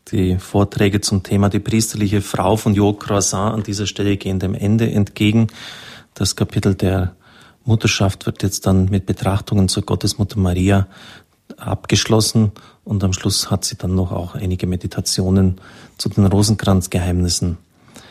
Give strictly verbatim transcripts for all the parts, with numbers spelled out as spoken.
Die Vorträge zum Thema die priesterliche Frau von Jo Croissant an dieser Stelle gehen dem Ende entgegen. Das Kapitel der Mutterschaft wird jetzt dann mit Betrachtungen zur Gottesmutter Maria abgeschlossen und am Schluss hat sie dann noch auch einige Meditationen zu den Rosenkranzgeheimnissen.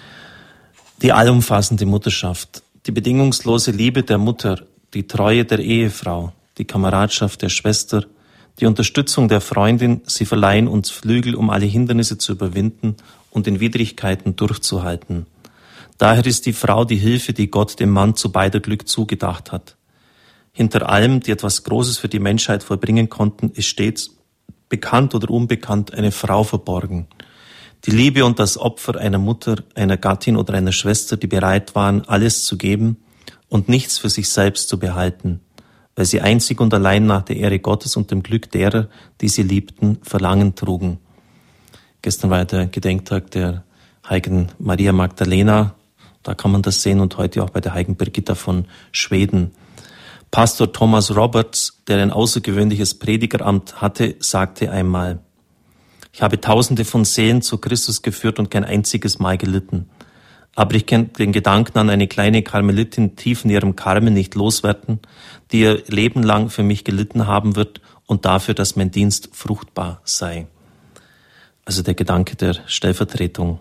Die allumfassende Mutterschaft, die bedingungslose Liebe der Mutter, die Treue der Ehefrau, die Kameradschaft der Schwester, die Unterstützung der Freundin, sie verleihen uns Flügel, um alle Hindernisse zu überwinden und in Widrigkeiten durchzuhalten. Daher ist die Frau die Hilfe, die Gott dem Mann zu beider Glück zugedacht hat. Hinter allem, die etwas Großes für die Menschheit vollbringen konnten, ist stets, bekannt oder unbekannt, eine Frau verborgen. Die Liebe und das Opfer einer Mutter, einer Gattin oder einer Schwester, die bereit waren, alles zu geben und nichts für sich selbst zu behalten, weil sie einzig und allein nach der Ehre Gottes und dem Glück derer, die sie liebten, Verlangen trugen. Gestern war der Gedenktag der heiligen Maria Magdalena, da kann man das sehen, und heute auch bei der heiligen Birgitta von Schweden. Pastor Thomas Roberts, der ein außergewöhnliches Predigeramt hatte, sagte einmal: Ich habe Tausende von Seelen zu Christus geführt und kein einziges Mal gelitten. Aber ich kann den Gedanken an eine kleine Karmelitin tief in ihrem Karmel nicht loswerden, die ihr Leben lang für mich gelitten haben wird und dafür, dass mein Dienst fruchtbar sei. Also der Gedanke der Stellvertretung.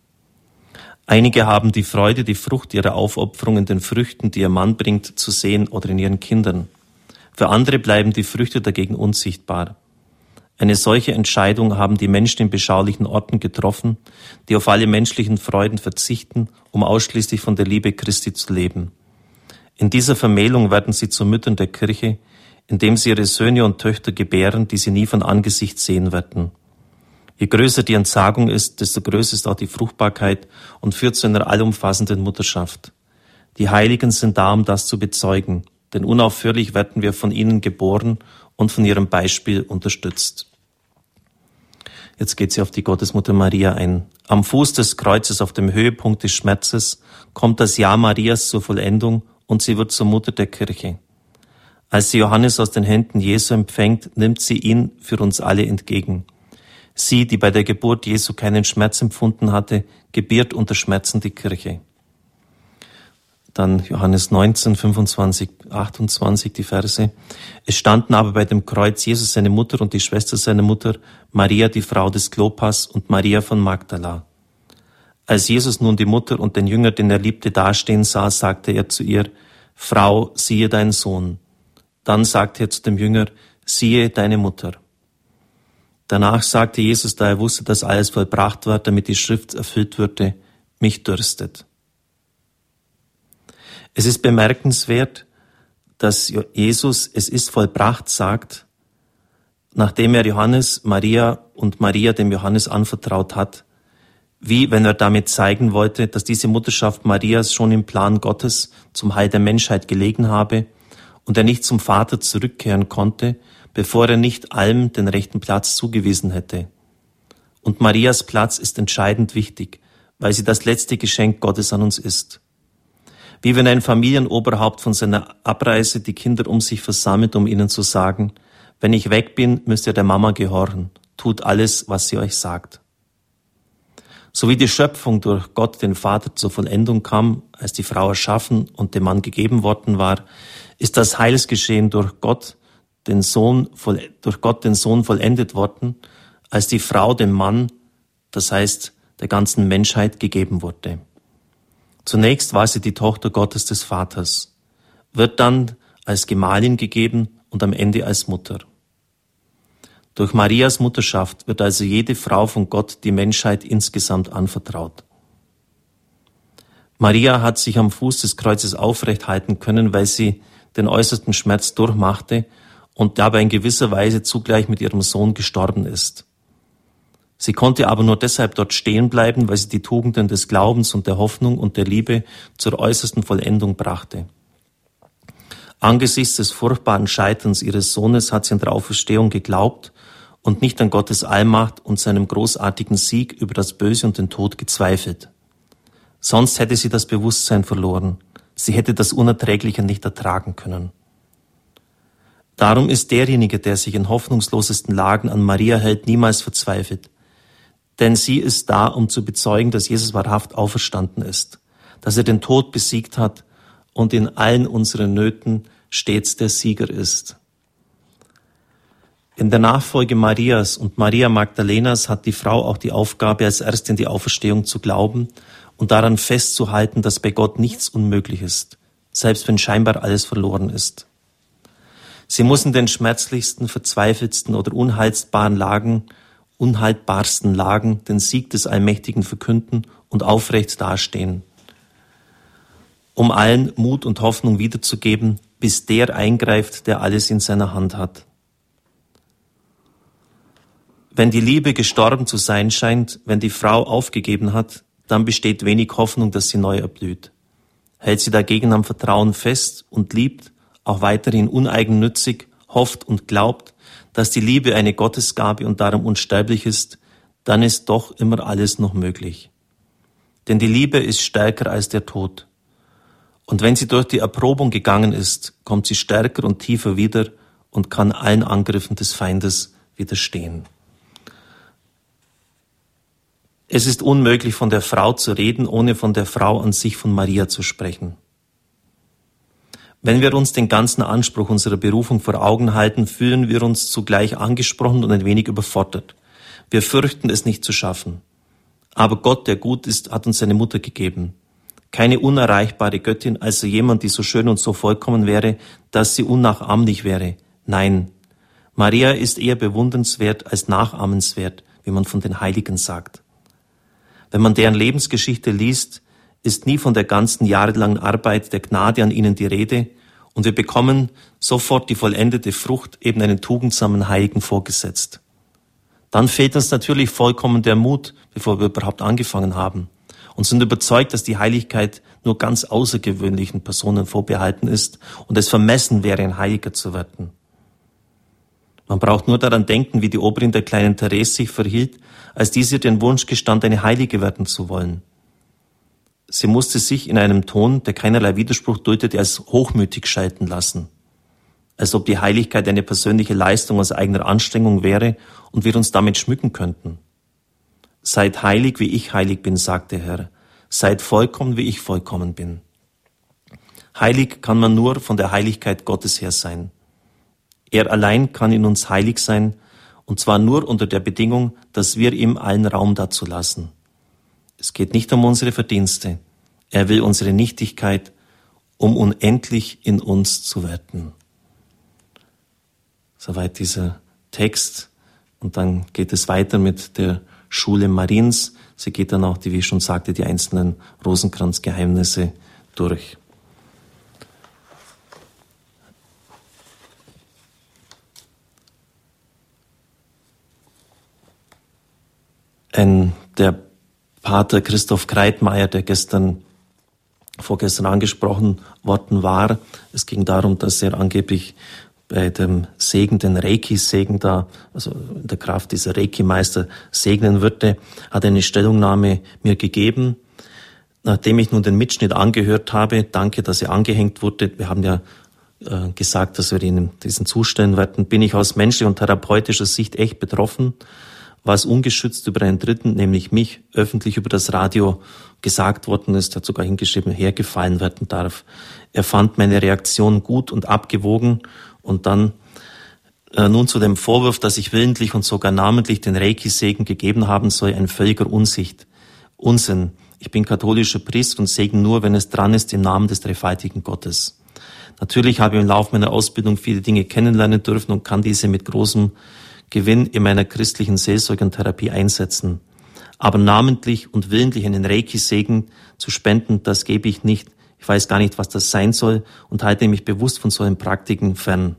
Einige haben die Freude, die Frucht ihrer Aufopferung in den Früchten, die ihr Mann bringt, zu sehen oder in ihren Kindern. Für andere bleiben die Früchte dagegen unsichtbar. Eine solche Entscheidung haben die Menschen in beschaulichen Orten getroffen, die auf alle menschlichen Freuden verzichten, um ausschließlich von der Liebe Christi zu leben. In dieser Vermählung werden sie zu Müttern der Kirche, indem sie ihre Söhne und Töchter gebären, die sie nie von Angesicht sehen werden. Je größer die Entsagung ist, desto größer ist auch die Fruchtbarkeit und führt zu einer allumfassenden Mutterschaft. Die Heiligen sind da, um das zu bezeugen, denn unaufhörlich werden wir von ihnen geboren und von ihrem Beispiel unterstützt. Jetzt geht sie auf die Gottesmutter Maria ein. Am Fuß des Kreuzes, auf dem Höhepunkt des Schmerzes, kommt das Ja Marias zur Vollendung und sie wird zur Mutter der Kirche. Als sie Johannes aus den Händen Jesu empfängt, nimmt sie ihn für uns alle entgegen. Sie, die bei der Geburt Jesu keinen Schmerz empfunden hatte, gebiert unter Schmerzen die Kirche. Dann Johannes neunzehn, fünfundzwanzig, achtundzwanzig, die Verse. Es standen aber bei dem Kreuz Jesus seine Mutter und die Schwester seiner Mutter, Maria, die Frau des Klopas, und Maria von Magdala. Als Jesus nun die Mutter und den Jünger, den er liebte, dastehen sah, sagte er zu ihr: Frau, siehe deinen Sohn. Dann sagte er zu dem Jünger: Siehe deine Mutter. Danach sagte Jesus, da er wusste, dass alles vollbracht war, damit die Schrift erfüllt würde: Mich dürstet. Es ist bemerkenswert, dass Jesus "Es ist vollbracht" sagt, nachdem er Johannes, Maria und Maria dem Johannes anvertraut hat, wie wenn er damit zeigen wollte, dass diese Mutterschaft Marias schon im Plan Gottes zum Heil der Menschheit gelegen habe und er nicht zum Vater zurückkehren konnte, bevor er nicht allem den rechten Platz zugewiesen hätte. Und Marias Platz ist entscheidend wichtig, weil sie das letzte Geschenk Gottes an uns ist. Wie wenn ein Familienoberhaupt von seiner Abreise die Kinder um sich versammelt, um ihnen zu sagen: Wenn ich weg bin, müsst ihr der Mama gehorchen. Tut alles, was sie euch sagt. So wie die Schöpfung durch Gott, den Vater, zur Vollendung kam, als die Frau erschaffen und dem Mann gegeben worden war, ist das Heilsgeschehen durch Gott, den Sohn, durch Gott, den Sohn, vollendet worden, als die Frau dem Mann, das heißt der ganzen Menschheit, gegeben wurde. Zunächst war sie die Tochter Gottes des Vaters, wird dann als Gemahlin gegeben und am Ende als Mutter. Durch Marias Mutterschaft wird also jede Frau von Gott die Menschheit insgesamt anvertraut. Maria hat sich am Fuß des Kreuzes aufrecht halten können, weil sie den äußersten Schmerz durchmachte und dabei in gewisser Weise zugleich mit ihrem Sohn gestorben ist. Sie konnte aber nur deshalb dort stehen bleiben, weil sie die Tugenden des Glaubens und der Hoffnung und der Liebe zur äußersten Vollendung brachte. Angesichts des furchtbaren Scheiterns ihres Sohnes hat sie an der Auferstehung geglaubt und nicht an Gottes Allmacht und seinem großartigen Sieg über das Böse und den Tod gezweifelt. Sonst hätte sie das Bewusstsein verloren. Sie hätte das Unerträgliche nicht ertragen können. Darum ist derjenige, der sich in hoffnungslosesten Lagen an Maria hält, niemals verzweifelt. Denn sie ist da, um zu bezeugen, dass Jesus wahrhaft auferstanden ist, dass er den Tod besiegt hat und in allen unseren Nöten stets der Sieger ist. In der Nachfolge Marias und Maria Magdalenas hat die Frau auch die Aufgabe, als Erste in die Auferstehung zu glauben und daran festzuhalten, dass bei Gott nichts unmöglich ist, selbst wenn scheinbar alles verloren ist. Sie muss in den schmerzlichsten, verzweifeltsten oder unheilbaren Lagen, unhaltbarsten Lagen den Sieg des Allmächtigen verkünden und aufrecht dastehen, um allen Mut und Hoffnung wiederzugeben, bis der eingreift, der alles in seiner Hand hat. Wenn die Liebe gestorben zu sein scheint, wenn die Frau aufgegeben hat, dann besteht wenig Hoffnung, dass sie neu erblüht. Hält sie dagegen am Vertrauen fest und liebt, auch weiterhin uneigennützig, hofft und glaubt, dass die Liebe eine Gottesgabe und darum unsterblich ist, dann ist doch immer alles noch möglich. Denn die Liebe ist stärker als der Tod. Und wenn sie durch die Erprobung gegangen ist, kommt sie stärker und tiefer wieder und kann allen Angriffen des Feindes widerstehen. Es ist unmöglich, von der Frau zu reden, ohne von der Frau an sich, von Maria zu sprechen. Wenn wir uns den ganzen Anspruch unserer Berufung vor Augen halten, fühlen wir uns zugleich angesprochen und ein wenig überfordert. Wir fürchten es nicht zu schaffen. Aber Gott, der gut ist, hat uns seine Mutter gegeben. Keine unerreichbare Göttin, also jemand, die so schön und so vollkommen wäre, dass sie unnachahmlich wäre. Nein, Maria ist eher bewundernswert als nachahmenswert, wie man von den Heiligen sagt. Wenn man deren Lebensgeschichte liest, ist nie von der ganzen jahrelangen Arbeit der Gnade an ihnen die Rede und wir bekommen sofort die vollendete Frucht, eben einen tugendsamen Heiligen vorgesetzt. Dann fehlt uns natürlich vollkommen der Mut, bevor wir überhaupt angefangen haben und sind überzeugt, dass die Heiligkeit nur ganz außergewöhnlichen Personen vorbehalten ist und es vermessen wäre, ein Heiliger zu werden. Man braucht nur daran denken, wie die Oberin der kleinen Therese sich verhielt, als diese den Wunsch gestand, eine Heilige werden zu wollen. Sie musste sich in einem Ton, der keinerlei Widerspruch duldete, als hochmütig schalten lassen, als ob die Heiligkeit eine persönliche Leistung aus eigener Anstrengung wäre und wir uns damit schmücken könnten. Seid heilig, wie ich heilig bin, sagte der Herr. Seid vollkommen, wie ich vollkommen bin. Heilig kann man nur von der Heiligkeit Gottes her sein. Er allein kann in uns heilig sein, und zwar nur unter der Bedingung, dass wir ihm allen Raum dazu lassen. Es geht nicht um unsere Verdienste. Er will unsere Nichtigkeit, um unendlich in uns zu werden. Soweit dieser Text. Und dann geht es weiter mit der Schule Mariens. Sie geht dann auch, die, wie ich schon sagte, die einzelnen Rosenkranzgeheimnisse durch. Ein, der Pater Christoph Kreitmeier, der gestern, vorgestern angesprochen worden war. Es ging darum, dass er angeblich bei dem Segen, den Reiki-Segen da, also in der Kraft dieser Reiki-Meister segnen würde, hat eine Stellungnahme mir gegeben. Nachdem ich nun den Mitschnitt angehört habe, danke, dass er angehängt wurde. Wir haben ja äh, gesagt, dass wir ihn diesen zustellen werden, bin ich aus menschlicher und therapeutischer Sicht echt betroffen, was ungeschützt über einen Dritten, nämlich mich, öffentlich über das Radio gesagt worden ist, hat sogar hingeschrieben, hergefallen werden darf. Er fand meine Reaktion gut und abgewogen und dann äh, nun zu dem Vorwurf, dass ich willentlich und sogar namentlich den Reiki-Segen gegeben haben soll, ein völliger Unsicht. Unsinn. Ich bin katholischer Priester und segen nur, wenn es dran ist, im Namen des dreifaltigen Gottes. Natürlich habe ich im Laufe meiner Ausbildung viele Dinge kennenlernen dürfen und kann diese mit großem Gewinn in meiner christlichen Seelsorge und Therapie einsetzen. Aber namentlich und willentlich einen Reiki-Segen zu spenden, das gebe ich nicht. Ich weiß gar nicht, was das sein soll und halte mich bewusst von solchen Praktiken fern.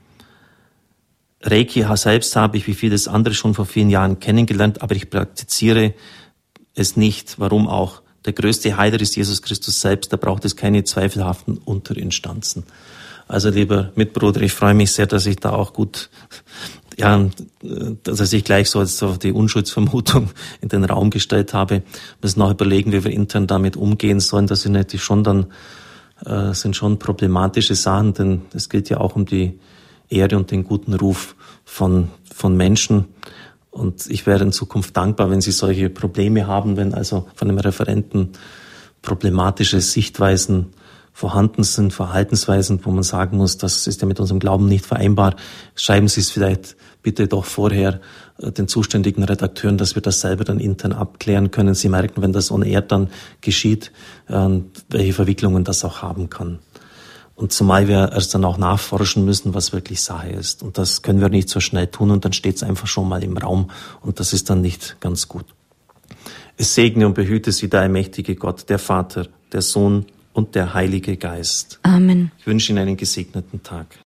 Reiki selbst habe ich wie vieles andere schon vor vielen Jahren kennengelernt, aber ich praktiziere es nicht. Warum auch? Der größte Heiler ist Jesus Christus selbst, da braucht es keine zweifelhaften Unterinstanzen. Also lieber Mitbruder, ich freue mich sehr, dass ich da auch gut, ja, dass ich gleich so, so die Unschuldsvermutung in den Raum gestellt habe. Wir müssen auch überlegen, wie wir intern damit umgehen sollen. Das sind natürlich schon dann, äh, sind schon problematische Sachen, denn es geht ja auch um die Ehre und den guten Ruf von, von Menschen. Und ich wäre in Zukunft dankbar, wenn Sie solche Probleme haben, wenn also von einem Referenten problematische Sichtweisen vorhanden sind, Verhaltensweisen, wo man sagen muss, das ist ja mit unserem Glauben nicht vereinbar. Schreiben Sie es vielleicht bitte doch vorher den zuständigen Redakteuren, dass wir das selber dann intern abklären können. Sie merken, wenn das on air dann geschieht, welche Verwicklungen das auch haben kann. Und zumal wir erst dann auch nachforschen müssen, was wirklich Sache ist. Und das können wir nicht so schnell tun und dann steht es einfach schon mal im Raum und das ist dann nicht ganz gut. Es segne und behüte Sie der allmächtige Gott, der Vater, der Sohn und der Heilige Geist. Amen. Ich wünsche Ihnen einen gesegneten Tag.